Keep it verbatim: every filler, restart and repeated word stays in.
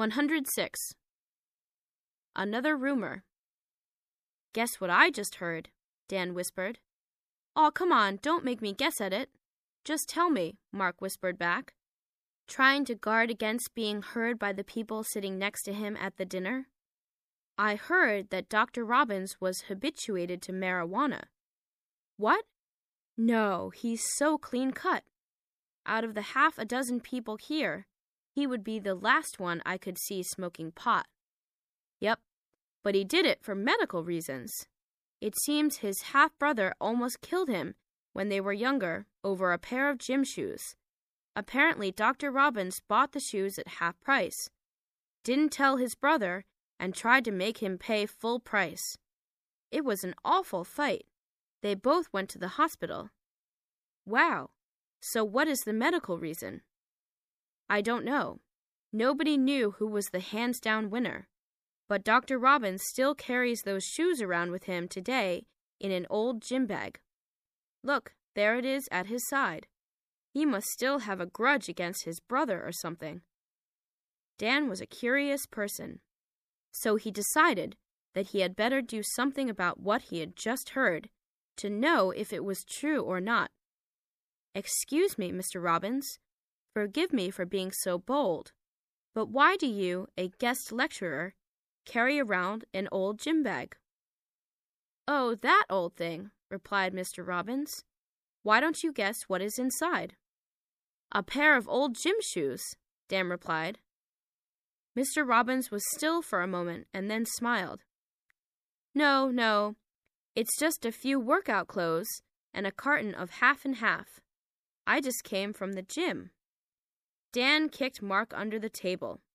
one hundred six. Another rumor. Guess what I just heard, Dan whispered. Aw, come on, don't make me guess at it. Just tell me, Mark whispered back, trying to guard against being heard by the people sitting next to him at the dinner. I heard that Doctor Robbins was habituated to marijuana. What? No, he's so clean-cut. Out of the half a dozen people here, he would be the last one I could see smoking pot. Yep, but he did it for medical reasons. It seems his half-brother almost killed him when they were younger over a pair of gym shoes. Apparently, Doctor Robbins bought the shoes at half price, didn't tell his brother, and tried to make him pay full price. It was an awful fight. They both went to the hospital. Wow. So what is the medical reason? I don't know. Nobody knew who was the hands-down winner. But Doctor Robbins still carries those shoes around with him today in an old gym bag. Look, there it is at his side. He must still have a grudge against his brother or something. Dan was a curious person, so he decided that he had better do something about what he had just heard to know if it was true or not. Excuse me, Mister Robbins. Forgive me for being so bold, but why do you, a guest lecturer, carry around an old gym bag? Oh, that old thing, replied Mister Robbins. Why don't you guess what is inside? A pair of old gym shoes, Dan replied. Mister Robbins was still for a moment and then smiled. No, no, it's just a few workout clothes and a carton of half and half. I just came from the gym. Dan kicked Mark under the table.